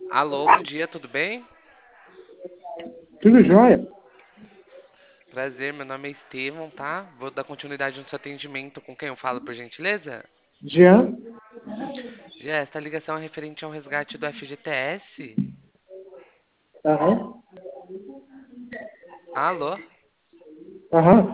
Alô, bom dia, tudo bem? Tudo jóia? Prazer, meu nome é Estevão, tá? Vou dar continuidade no seu atendimento com quem eu falo, por gentileza? Jean? Já, esta ligação é referente ao resgate do FGTS. Aham. Alô? Aham.